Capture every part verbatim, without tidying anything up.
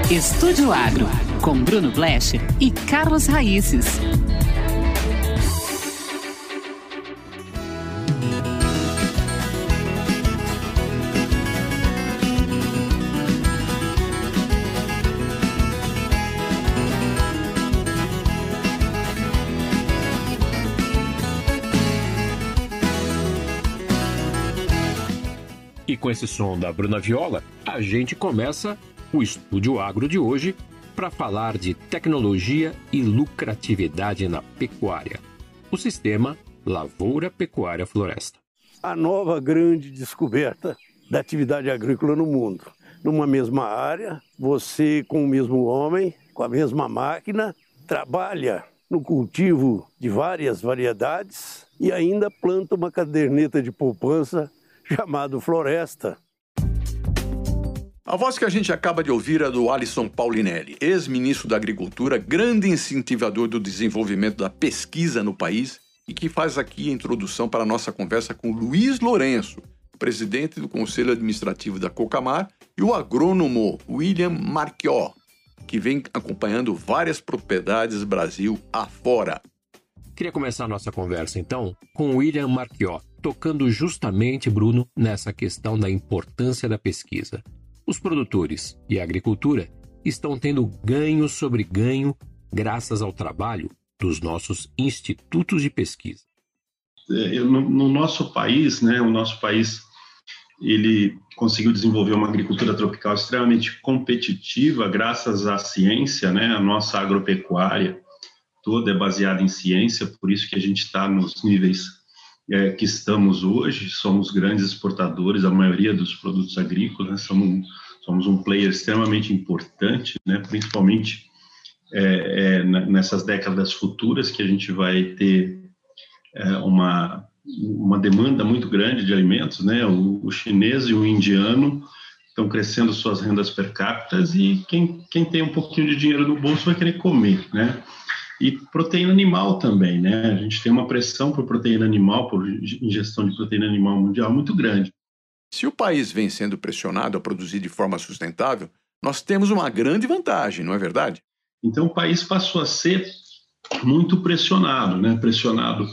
Estúdio Agro, com Bruno Blecher e Carlos Raíces. E com esse som da Bruna Viola, a gente começa o Estúdio Agro de hoje para falar de tecnologia e lucratividade na pecuária. O sistema Lavoura Pecuária Floresta. A nova grande descoberta da atividade agrícola no mundo. Numa mesma área, você com o mesmo homem, com a mesma máquina, trabalha no cultivo de várias variedades e ainda planta uma caderneta de poupança chamado Floresta. A voz que a gente acaba de ouvir é do Alisson Paulinelli, ex-ministro da Agricultura, grande incentivador do desenvolvimento da pesquisa no país e que faz aqui a introdução para a nossa conversa com Luiz Lourenço, presidente do Conselho Administrativo da Cocamar, e o agrônomo William Marchiò, que vem acompanhando várias propriedades Brasil afora. Queria começar a nossa conversa, então, com o William Marchiò, tocando justamente, Bruno, nessa questão da importância da pesquisa. Os produtores e a agricultura estão tendo ganho sobre ganho graças ao trabalho dos nossos institutos de pesquisa. No, no nosso país, né, o nosso país ele conseguiu desenvolver uma agricultura tropical extremamente competitiva graças à ciência, né, a nossa agropecuária toda é baseada em ciência, por isso que a gente está nos níveis é, que estamos hoje. Somos grandes exportadores, a maioria dos produtos agrícolas, né, somos, somos um player extremamente importante, né, principalmente é, é, nessas décadas futuras que a gente vai ter é, uma, uma demanda muito grande de alimentos, né, o, o chinês e o indiano estão crescendo suas rendas per capita e quem, quem tem um pouquinho de dinheiro no bolso vai querer comer, né? E proteína animal também, né? A gente tem uma pressão por proteína animal, por ingestão de proteína animal mundial muito grande. Se o país vem sendo pressionado a produzir de forma sustentável, nós temos uma grande vantagem, não é verdade? Então o país passou a ser muito pressionado, né? Pressionado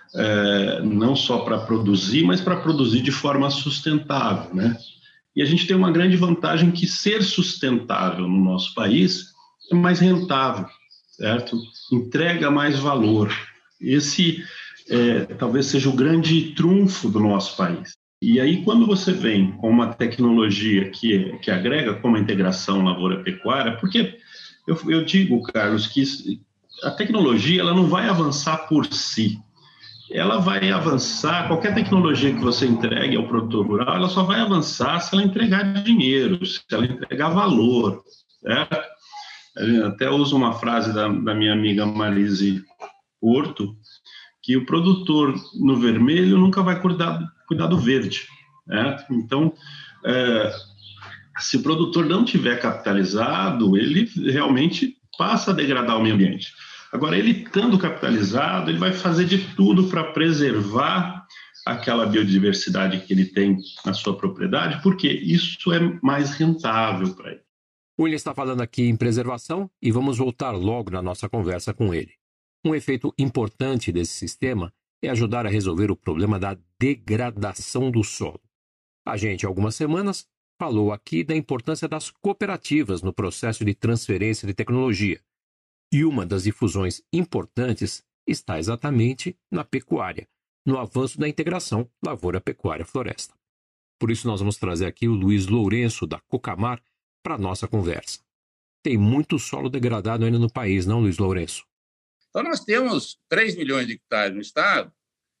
é, não só para produzir, mas para produzir de forma sustentável, né? E a gente tem uma grande vantagem que ser sustentável no nosso país é mais rentável, certo? Entrega mais valor. Esse é, talvez seja o grande trunfo do nosso país. E aí, quando você vem com uma tecnologia que, que agrega como a integração lavoura-pecuária, porque eu, eu digo, Carlos, que a tecnologia ela não vai avançar por si. Ela vai avançar, qualquer tecnologia que você entregue ao produtor rural, ela só vai avançar se ela entregar dinheiro, se ela entregar valor, certo? Eu até uso uma frase da, da minha amiga Marise Porto, que o produtor no vermelho nunca vai cuidar, cuidar do verde, né? Então, é, se o produtor não tiver capitalizado, ele realmente passa a degradar o meio ambiente. Agora, ele estando capitalizado, ele vai fazer de tudo para preservar aquela biodiversidade que ele tem na sua propriedade, porque isso é mais rentável para ele. O William está falando aqui em preservação e vamos voltar logo na nossa conversa com ele. Um efeito importante desse sistema é ajudar a resolver o problema da degradação do solo. A gente, há algumas semanas, falou aqui da importância das cooperativas no processo de transferência de tecnologia. E uma das difusões importantes está exatamente na pecuária, no avanço da integração lavoura-pecuária-floresta. Por isso nós vamos trazer aqui o Luiz Lourenço, da Cocamar, para a nossa conversa. Tem muito solo degradado ainda no país, não, Luiz Lourenço? Então, nós temos três milhões de hectares no estado,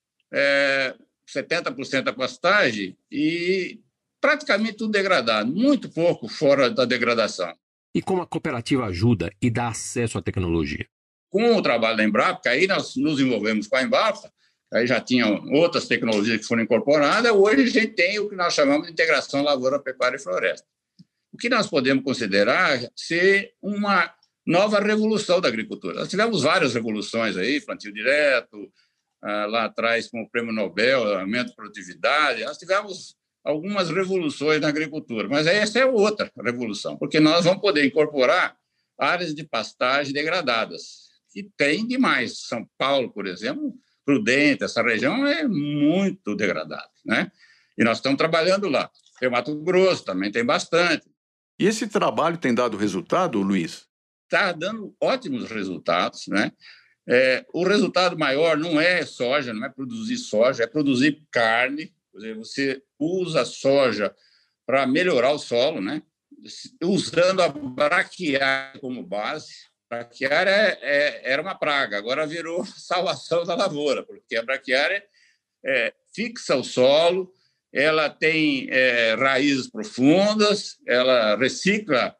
é, setenta por cento da pastagem e praticamente tudo degradado, muito pouco fora da degradação. E como a cooperativa ajuda e dá acesso à tecnologia? Com o trabalho da Embrapa, aí nós nos envolvemos com a Embrapa, aí já tinham outras tecnologias que foram incorporadas, hoje a gente tem o que nós chamamos de integração lavoura, pecuária e floresta. O que nós podemos considerar ser uma nova revolução da agricultura. Nós tivemos várias revoluções aí, plantio direto, lá atrás com o Prêmio Nobel, aumento de produtividade, nós tivemos algumas revoluções na agricultura, mas essa é outra revolução, porque nós vamos poder incorporar áreas de pastagem degradadas, que tem demais. São Paulo, por exemplo, Prudente, essa região é muito degradada, né? E nós estamos trabalhando lá. Tem o Mato Grosso, também tem bastante. E esse trabalho tem dado resultado, Luiz? Está dando ótimos resultados, né? É, o resultado maior não é soja, não é produzir soja, é produzir carne. Quer dizer, você usa a soja para melhorar o solo, né? Usando a braquiária como base. A braquiária é, é, era uma praga, agora virou salvação da lavoura, porque a braquiária é, fixa o solo, ela tem é, raízes profundas, ela recicla,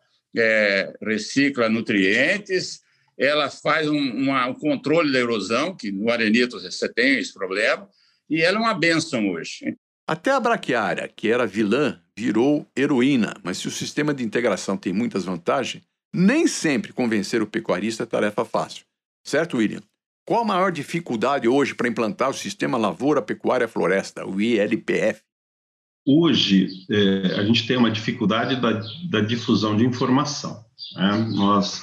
é, recicla nutrientes, ela faz um, uma, um controle da erosão, que no arenito você tem esse problema, e ela é uma bênção hoje. Até a braquiária, que era vilã, virou heroína, mas se o sistema de integração tem muitas vantagens, nem sempre convencer o pecuarista é tarefa fácil. Certo, William? Qual a maior dificuldade hoje para implantar o Sistema Lavoura Pecuária Floresta, o I L P F? Hoje, é, a gente tem uma dificuldade da, da difusão de informação. Né? Nós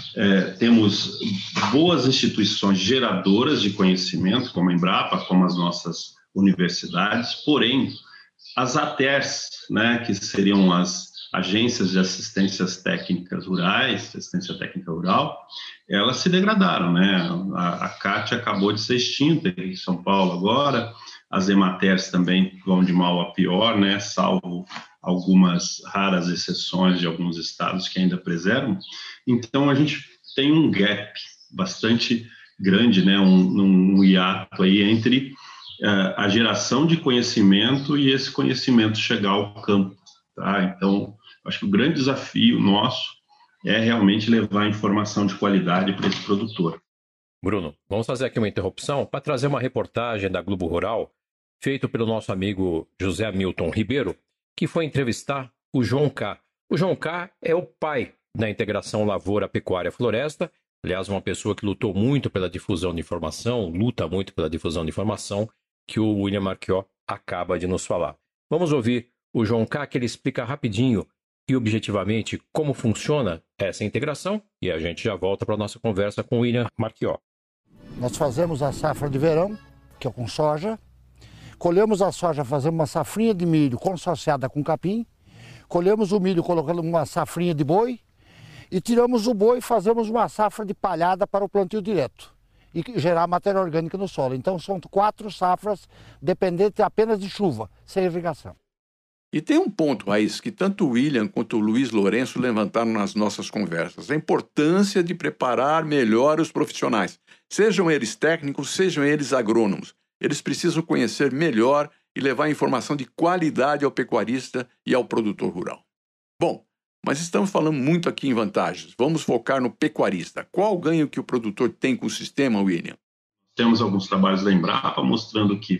é, temos boas instituições geradoras de conhecimento, como a Embrapa, como as nossas universidades, porém, as A T E R S, né, que seriam as agências de assistências técnicas rurais, assistência técnica rural, elas se degradaram, né? A, a CAT acabou de ser extinta em São Paulo agora, as EMATERs também vão de mal a pior, né? Salvo algumas raras exceções de alguns estados que ainda preservam. Então, a gente tem um gap bastante grande, né? Um, um hiato aí entre uh, a geração de conhecimento e esse conhecimento chegar ao campo, tá? Então, acho que o grande desafio nosso é realmente levar informação de qualidade para esse produtor. Bruno, vamos fazer aqui uma interrupção para trazer uma reportagem da Globo Rural, feito pelo nosso amigo José Hamilton Ribeiro, que foi entrevistar o João K. O João K é o pai da integração Lavoura Pecuária Floresta, aliás, uma pessoa que lutou muito pela difusão de informação, luta muito pela difusão de informação, que o William Marchiò acaba de nos falar. Vamos ouvir o João K, que ele explica rapidinho e objetivamente como funciona essa integração, e a gente já volta para a nossa conversa com o William Marchiò. Nós fazemos a safra de verão, que é com soja, colhemos a soja, fazemos uma safrinha de milho consorciada com capim, colhemos o milho colocando uma safrinha de boi e tiramos o boi e fazemos uma safra de palhada para o plantio direto e gerar matéria orgânica no solo. Então são quatro safras dependentes apenas de chuva, sem irrigação. E tem um ponto, Raiz, que tanto o William quanto o Luiz Lourenço levantaram nas nossas conversas. A importância de preparar melhor os profissionais. Sejam eles técnicos, sejam eles agrônomos. Eles precisam conhecer melhor e levar informação de qualidade ao pecuarista e ao produtor rural. Bom, mas estamos falando muito aqui em vantagens. Vamos focar no pecuarista. Qual o ganho que o produtor tem com o sistema, William? Temos alguns trabalhos da Embrapa mostrando que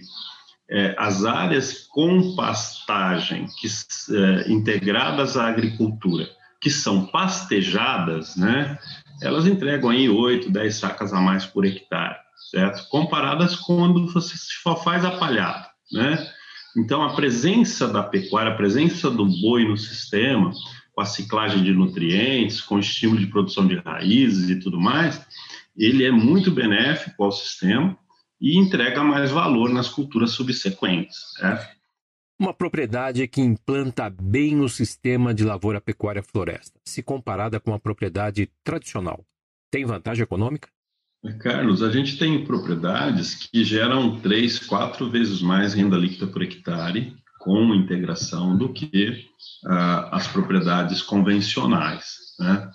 É, as áreas com pastagem que, é, integradas à agricultura, que são pastejadas, né, elas entregam aí oito, dez sacas a mais por hectare, certo? Comparadas quando você só faz a palhada, né? Então, a presença da pecuária, a presença do boi no sistema, com a ciclagem de nutrientes, com o estímulo de produção de raízes e tudo mais, ele é muito benéfico ao sistema e entrega mais valor nas culturas subsequentes. Né? Uma propriedade que implanta bem o sistema de lavoura pecuária floresta, se comparada com a propriedade tradicional. Tem vantagem econômica? Carlos, a gente tem propriedades que geram três, quatro vezes mais renda líquida por hectare com integração do que uh, as propriedades convencionais. Né?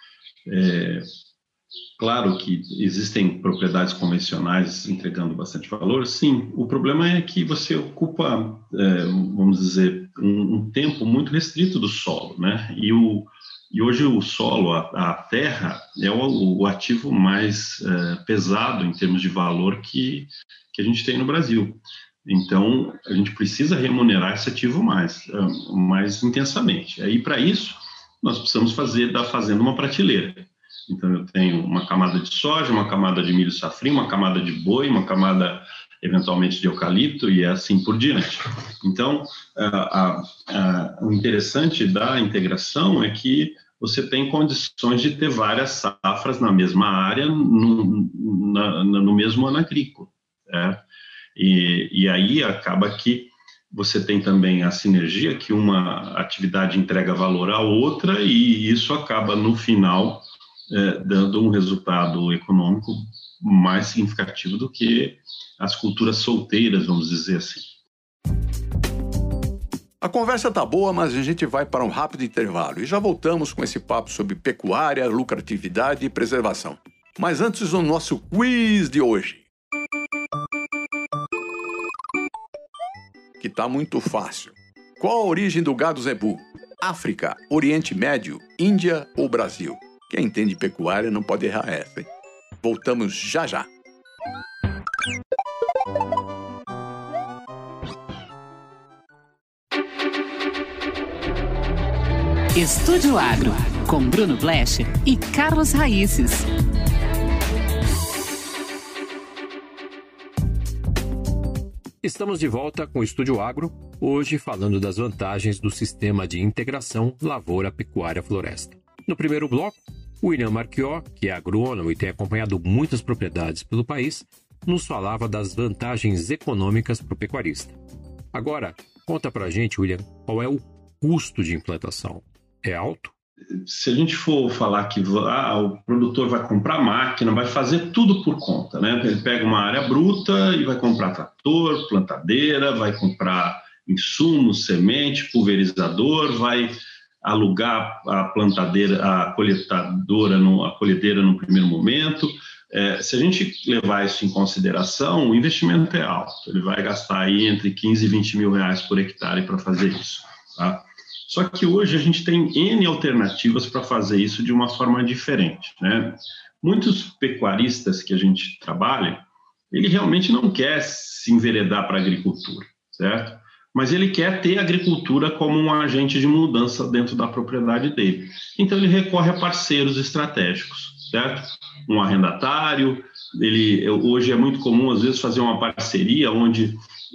É... Claro que existem propriedades convencionais entregando bastante valor, sim. O problema é que você ocupa, é, vamos dizer, um, um tempo muito restrito do solo, né? E, o, e hoje o solo, a, a terra, é o, o ativo mais é, pesado em termos de valor que, que a gente tem no Brasil. Então, a gente precisa remunerar esse ativo mais, mais intensamente. Aí, para isso, nós precisamos fazer da fazenda uma prateleira. Então, eu tenho uma camada de soja, uma camada de milho safrinho, uma camada de boi, uma camada eventualmente de eucalipto e assim por diante. Então, a, a, o interessante da integração é que você tem condições de ter várias safras na mesma área, no, na, no mesmo ano agrícola. Né? E, e aí acaba que você tem também a sinergia, que uma atividade entrega valor à outra, e isso acaba, no final, é, dando um resultado econômico mais significativo do que as culturas solteiras, vamos dizer assim. A conversa tá boa, mas a gente vai para um rápido intervalo e já voltamos com esse papo sobre pecuária, lucratividade e preservação. Mas antes, o nosso quiz de hoje, que tá muito fácil. Qual a origem do gado zebu? África, Oriente Médio, Índia ou Brasil? Quem entende pecuária não pode errar essa, hein? Voltamos já já. Estúdio Agro, com Bruno Blecher e Carlos Raíces. Estamos de volta com o Estúdio Agro, hoje falando das vantagens do sistema de integração lavoura-pecuária-floresta. No primeiro bloco, o William Marchiò, que é agrônomo e tem acompanhado muitas propriedades pelo país, nos falava das vantagens econômicas para o pecuarista. Agora, conta pra gente, William, qual é o custo de implantação? É alto? Se a gente for falar que ah, o produtor vai comprar máquina, vai fazer tudo por conta, né? Ele pega uma área bruta e vai comprar trator, plantadeira, vai comprar insumos, semente, pulverizador, vai alugar a plantadeira, a coletadora, no, a colhedeira no primeiro momento. É, se a gente levar isso em consideração, o investimento é alto. Ele vai gastar aí entre quinze e vinte mil reais por hectare para fazer isso, tá? Só que hoje a gente tem N alternativas para fazer isso de uma forma diferente, né? Muitos pecuaristas que a gente trabalha, ele realmente não quer se enveredar para a agricultura, certo? Mas ele quer ter a agricultura como um agente de mudança dentro da propriedade dele. Então ele recorre a parceiros estratégicos, certo? Um arrendatário, ele, hoje é muito comum às vezes fazer uma parceria onde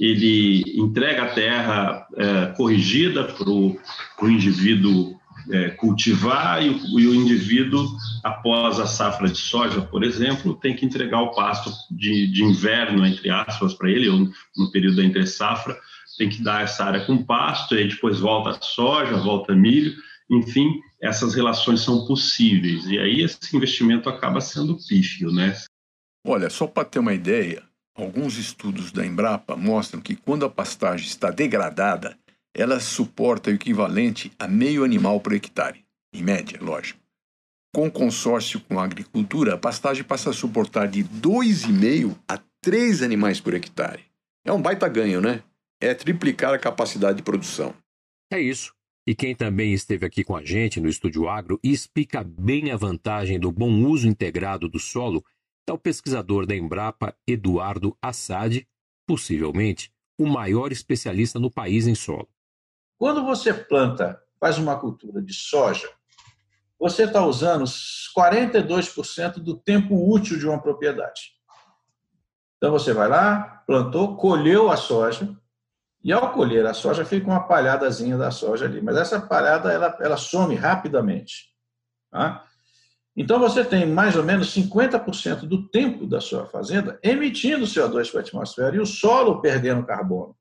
ele entrega a terra é, corrigida para o indivíduo é, cultivar e o, e o indivíduo, após a safra de soja, por exemplo, tem que entregar o pasto de, de inverno, entre aspas, para ele, ou no período da entre-safra, tem que dar essa área com pasto, e depois volta a soja, volta a milho, enfim, essas relações são possíveis, e aí esse investimento acaba sendo pífio, né? Olha, só para ter uma ideia, alguns estudos da Embrapa mostram que quando a pastagem está degradada, ela suporta o equivalente a meio animal por hectare, em média, lógico. Com consórcio com a agricultura, a pastagem passa a suportar de dois vírgula cinco a três animais por hectare. É um baita ganho, né? É triplicar a capacidade de produção. É isso. E quem também esteve aqui com a gente no Estúdio Agro e explica bem a vantagem do bom uso integrado do solo é o pesquisador da Embrapa, Eduardo Assad, possivelmente o maior especialista no país em solo. Quando você planta, faz uma cultura de soja, você está usando quarenta e dois por cento do tempo útil de uma propriedade. Então você vai lá, plantou, colheu a soja, e ao colher a soja fica uma palhadazinha da soja ali, mas essa palhada ela, ela some rapidamente, tá? Então você tem mais ou menos cinquenta por cento do tempo da sua fazenda emitindo C O dois para a atmosfera e o solo perdendo carbono,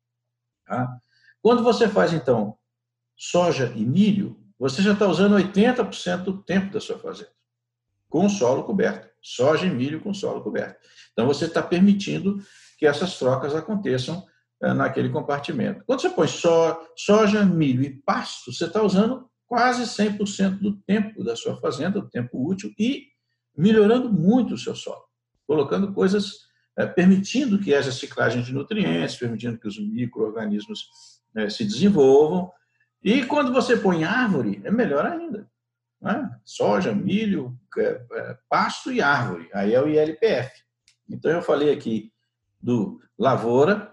tá? Quando você faz, então, soja e milho, você já está usando oitenta por cento do tempo da sua fazenda, com o solo coberto. Soja e milho com solo coberto. Então, você está permitindo que essas trocas aconteçam é, naquele compartimento. Quando você põe so, soja, milho e pasto, você está usando quase cem por cento do tempo da sua fazenda, do tempo útil, e melhorando muito o seu solo, colocando coisas, é, permitindo que haja ciclagem de nutrientes, permitindo que os micro-organismos é, se desenvolvam. E quando você põe árvore, é melhor ainda, né? Soja, milho, é, é, pasto e árvore, aí é o I L P F. Então, eu falei aqui do lavoura,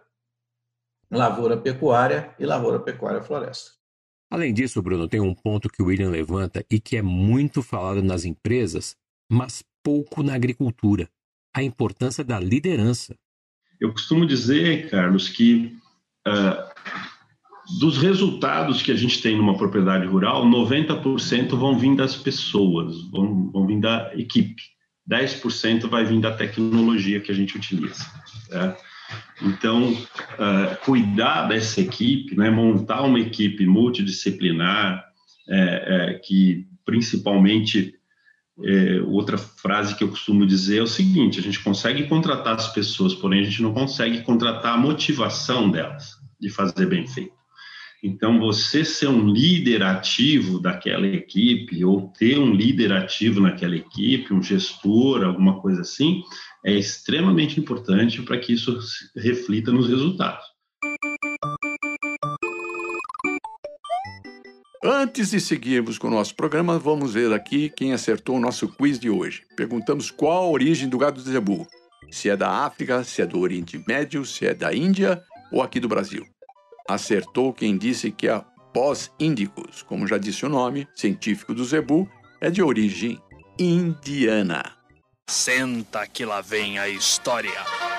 lavoura pecuária e lavoura pecuária floresta. Além disso, Bruno, tem um ponto que o William levanta e que é muito falado nas empresas, mas pouco na agricultura: a importância da liderança. Eu costumo dizer, Carlos, que uh, dos resultados que a gente tem numa propriedade rural, noventa por cento vão vir das pessoas, vão, vão vir da equipe. dez por cento vai vir da tecnologia que a gente utiliza. Né? Então, uh, cuidar dessa equipe, né, montar uma equipe multidisciplinar, é, é, que principalmente, é, outra frase que eu costumo dizer é o seguinte: a gente consegue contratar as pessoas, porém a gente não consegue contratar a motivação delas de fazer bem feito. Então, você ser um líder ativo daquela equipe, ou ter um líder ativo naquela equipe, um gestor, alguma coisa assim, é extremamente importante para que isso reflita nos resultados. Antes de seguirmos com o nosso programa, vamos ver aqui quem acertou o nosso quiz de hoje. Perguntamos qual a origem do gado de zebu. Se é da África, se é do Oriente Médio, se é da Índia ou aqui do Brasil. Acertou quem disse que a Bos indicus, como já disse o nome científico do zebu, é de origem indiana. Senta que lá vem a história.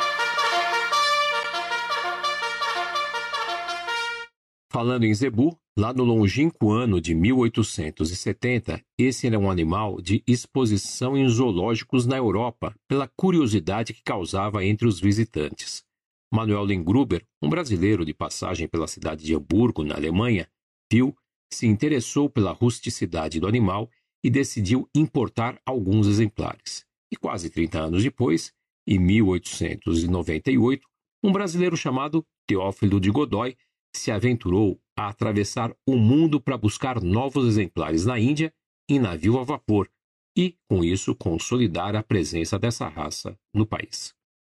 Falando em zebu, lá no longínquo ano de mil oitocentos e setenta, esse era um animal de exposição em zoológicos na Europa, pela curiosidade que causava entre os visitantes. Manuel Lengruber, um brasileiro de passagem pela cidade de Hamburgo, na Alemanha, viu, se interessou pela rusticidade do animal e decidiu importar alguns exemplares. E quase trinta anos depois, em mil oitocentos e noventa e oito, um brasileiro chamado Teófilo de Godoy se aventurou a atravessar o mundo para buscar novos exemplares na Índia em navio a vapor e, com isso, consolidar a presença dessa raça no país.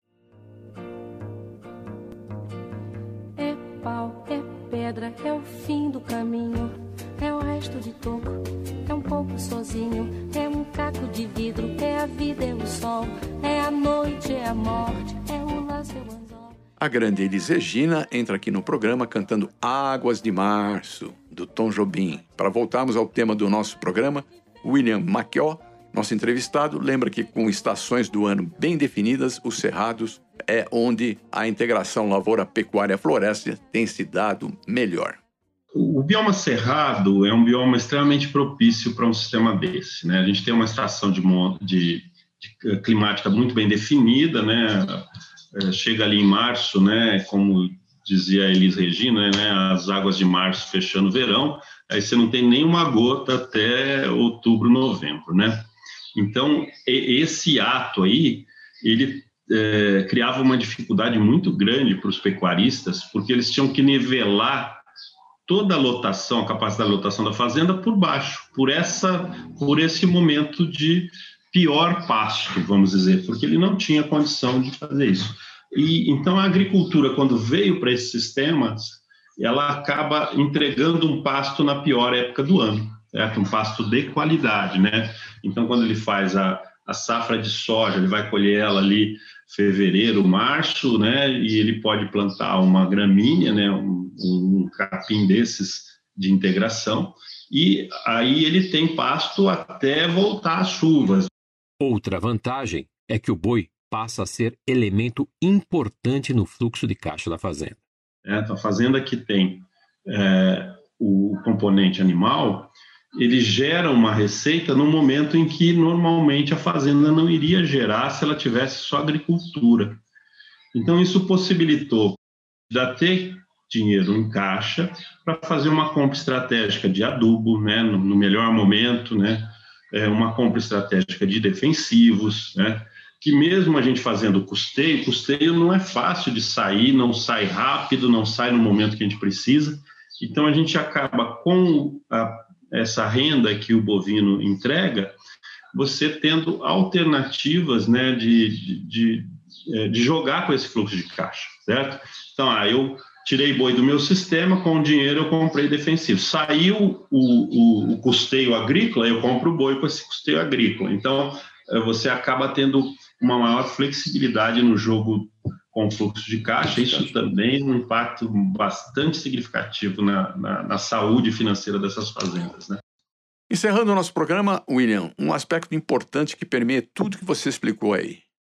É pau, é pedra, é o fim do caminho, é o resto de toco, é um pouco sozinho, é um caco de vidro, é a vida, é o sol, é a noite, é a morte, é o laço, é o anzol. A grande Elis Regina entra aqui no programa cantando Águas de Março, do Tom Jobim. Para voltarmos ao tema do nosso programa, William Macchiò, nosso entrevistado, lembra que com estações do ano bem definidas, os cerrados é onde a integração lavoura-pecuária-floresta tem se dado melhor. O bioma cerrado é um bioma extremamente propício para um sistema desse, né? A gente tem uma estação de, de, de climática muito bem definida, né? Chega ali em março, né, como dizia a Elis Regina, né, as águas de março fechando o verão, aí você não tem nenhuma gota até outubro, novembro, né? Então, esse ato aí, ele é, criava uma dificuldade muito grande para os pecuaristas, porque eles tinham que nivelar toda a lotação, a capacidade de lotação da fazenda por baixo, por, essa, por esse momento de pior pasto, vamos dizer, porque ele não tinha condição de fazer isso. E então a agricultura, quando veio para esses sistemas, ela acaba entregando um pasto na pior época do ano, certo? Um pasto de qualidade, né? Então, quando ele faz a, a safra de soja, ele vai colher ela ali fevereiro, março, né? E ele pode plantar uma gramínea, né? Um, um capim desses de integração, e aí ele tem pasto até voltar às chuvas. Outra vantagem é que o boi passa a ser elemento importante no fluxo de caixa da fazenda. É, a fazenda que tem é, o componente animal, ele gera uma receita no momento em que normalmente a fazenda não iria gerar se ela tivesse só agricultura. Então isso possibilitou de ter dinheiro em caixa para fazer uma compra estratégica de adubo, né, no, no melhor momento, né? É uma compra estratégica de defensivos, né? Que mesmo a gente fazendo custeio, custeio não é fácil de sair, não sai rápido, não sai no momento que a gente precisa. Então, a gente acaba com a, essa renda que o bovino entrega, você tendo alternativas, né, de, de, de, de jogar com esse fluxo de caixa, certo? Então, ah, eu tirei boi do meu sistema, com o dinheiro eu comprei defensivo. Saiu o, o, o custeio agrícola, eu compro o boi com esse custeio agrícola. Então, você acaba tendo uma maior flexibilidade no jogo com fluxo de caixa. Isso também é um impacto bastante significativo na, na, na saúde financeira dessas fazendas, né? Encerrando o nosso programa, William, um aspecto importante que permeia tudo que você explicou aí.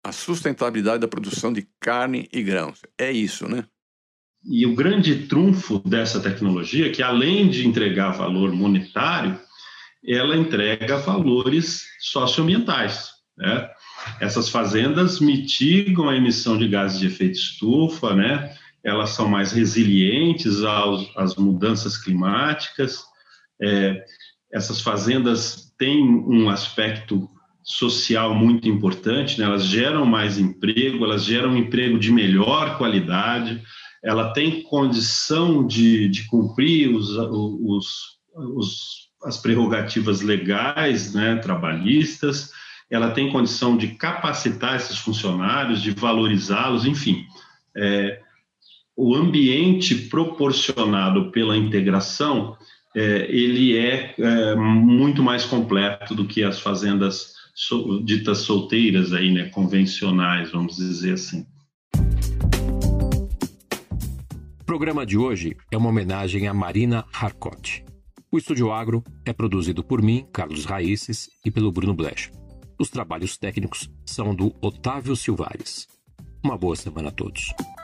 a sustentabilidade da produção de carne e grãos. É isso, né? E o grande trunfo dessa tecnologia é que, além de entregar valor monetário, ela entrega valores socioambientais, né? Essas fazendas mitigam a emissão de gases de efeito estufa, né? Elas são mais resilientes aos, às mudanças climáticas. É, essas fazendas têm um aspecto social muito importante, né? Elas geram mais emprego, elas geram um emprego de melhor qualidade, ela tem condição de, de cumprir os, os, os, as prerrogativas legais, né, trabalhistas, ela tem condição de capacitar esses funcionários, de valorizá-los, enfim. É, o ambiente proporcionado pela integração, é, ele é, é muito mais completo do que as fazendas so, ditas solteiras, aí, né, convencionais, vamos dizer assim. O programa de hoje é uma homenagem a Marina Harcourt. O Estúdio Agro é produzido por mim, Carlos Raíces, e pelo Bruno Blecher. Os trabalhos técnicos são do Otávio Silvares. Uma boa semana a todos.